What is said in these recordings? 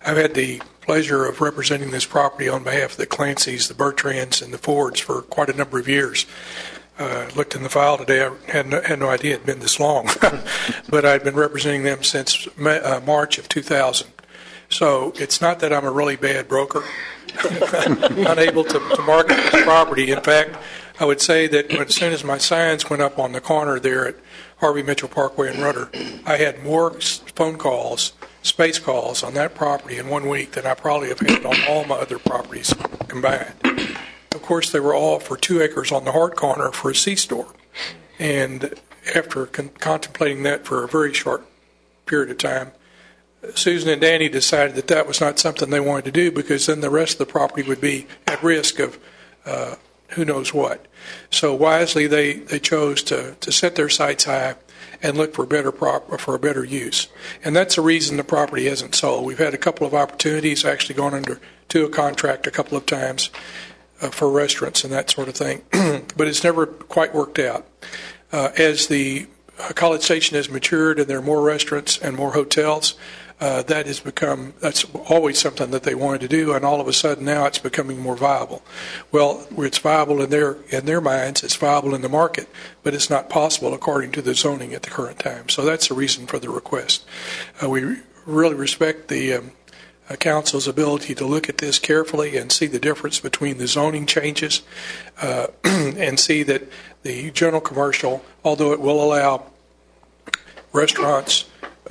I've had the pleasure of representing this property on behalf of the Clancy's, the Bertrands, and the Fords for quite a number of years. Looked in the file today. I had no idea it had been this long, but I'd been representing them since March of 2000. So it's not that I'm a really bad broker, unable to market this property. In fact, I would say that as soon as my signs went up on the corner there at Harvey Mitchell Parkway and Rudder, I had more phone calls, space calls on that property in 1 week than I probably have had on all my other properties combined. Of course, they were all for 2 acres on the Hart corner for a C-store. And after contemplating that for a very short period of time, Susan and Danny decided that that was not something they wanted to do, because then the rest of the property would be at risk of who knows what. So wisely, they chose to set their sights high and look for a better use. And that's the reason the property hasn't sold. We've had a couple of opportunities, actually gone to a contract a couple of times for restaurants and that sort of thing, but it's never quite worked out. As the College Station has matured and there are more restaurants and more hotels, that's always something that they wanted to do, and all of a sudden now it's becoming more viable. Well, it's viable in their minds, it's viable in the market, but it's not possible according to the zoning at the current time. So that's the reason for the request. We really respect the Council's ability to look at this carefully and see the difference between the zoning changes and see that the general commercial, although it will allow restaurants,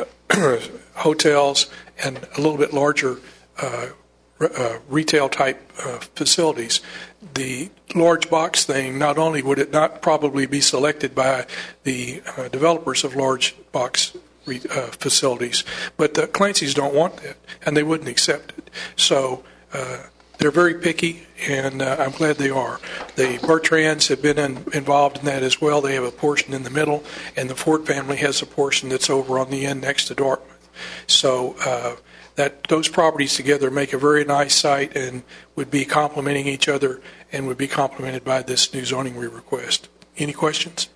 hotels, and a little bit larger retail-type facilities, the large box thing, not only would it not probably be selected by the developers of large box facilities, but the Clancy's don't want that, and they wouldn't accept it. So they're very picky, and I'm glad they are. The Bertrands have been involved in that as well. They have a portion in the middle, and the Ford family has a portion that's over on the end next to Dartmouth. So those properties together make a very nice site and would be complementing each other and would be complemented by this new zoning we request. Any questions?